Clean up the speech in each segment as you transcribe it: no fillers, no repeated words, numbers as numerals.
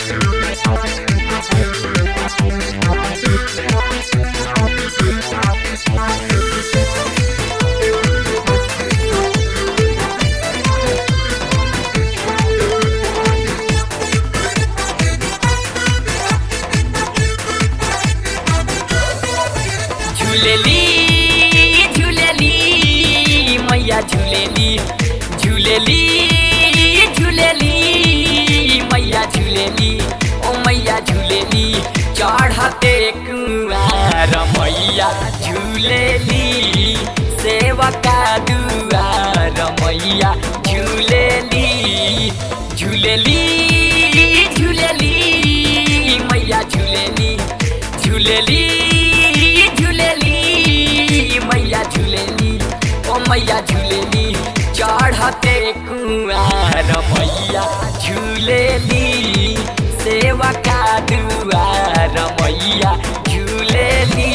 झूलेली झूलेली मैया झूलेली झूलेली झूलेली मैया झूलेली ओ मैया झूलेली चढ़ते कुआर मैया झूलेली सेवका दुआर मैया झूलेली झूलेली झूलेली मैया झूलेली झूलेली मैया झूलेली ओ मैया झूलेली चढ़ते कुआर मैया झूलेली सेवका दुआर मैया झूलेली।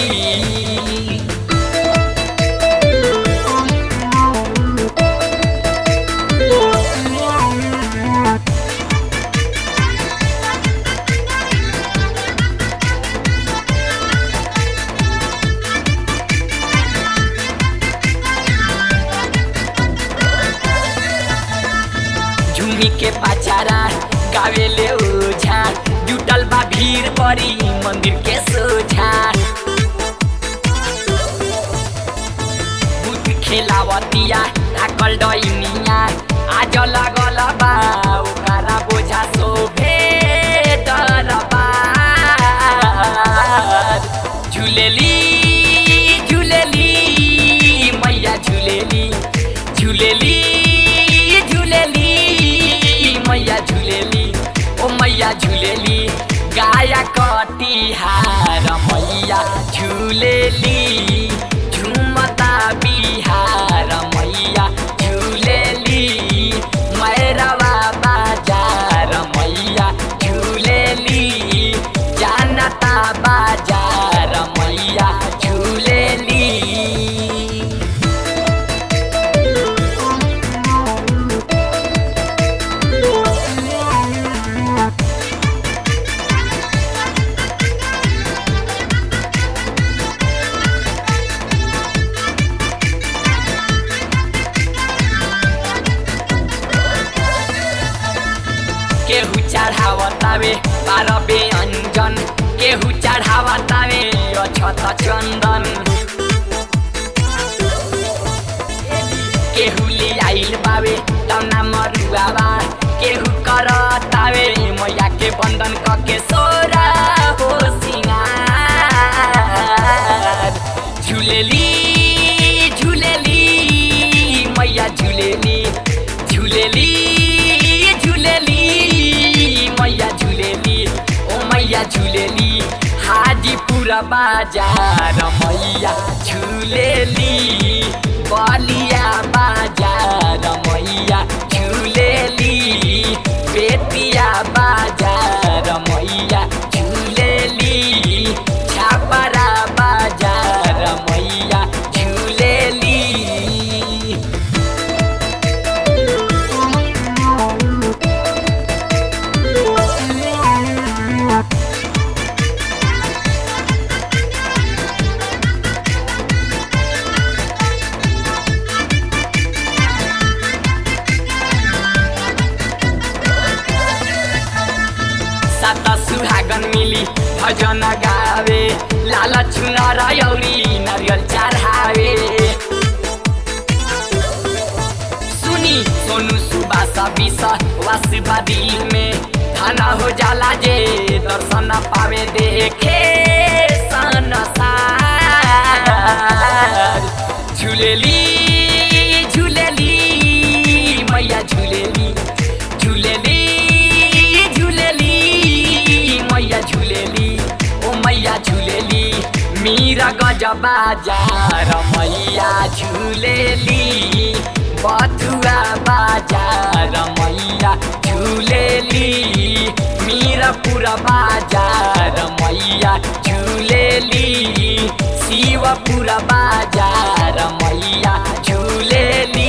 झुमी के पाचारा गावेले ओझा जुटल बा भीड़ बड़ी मंदिर के सोझा भूत खेलावतिया ताकल डइनिया आज लागल बा ओकरा बोझा शोभे दरबार झूलेली झूलेली मैया झूलेली झूलेली मैया झूलेली ओ मैया झूलेली गाया कटिहार मैया झूलेली झुमता बिहार मैया झूलेली मैरवा बाजार मैया झूलेली जानता बाजार मैया झूलेली। केहू चढ़ावतावे बारबे अंजन केहू चढ़ावतावे अछत चंदन केहू ले आइल बावे तौना मरुआवा केहू करतावे मैया के बंधन कके सोरा हो सिंगार झूलेली झूलेली मैया झूलेली झूलेली मैया झूलेली ओ मैया झूलेली हाजीपुर बाजार मैया झूलेली बलिया बाजार मैया झूलेली बेतिया बाजार मैया झूलेली छापरा बाजार मैया झूलेली। सात सुहागन मिली भजन गावे लाल चुनर औरी नारियल चढ़ावे सुनी सोनू सुबास विष वासिबा दिल में थाना हो जाला जे दर्शन पावे देखे संसार झूलेली झूलेली मैया झूलेली झूलेली मैया झूलेली ओ मैया झूलेली मीरा गजबाजार मैया झूलेली बथुआ बाजार मैया झूलेली मीरपुर बाजार मैया झूलेली शिवपुर बाजार मैया झूलेली।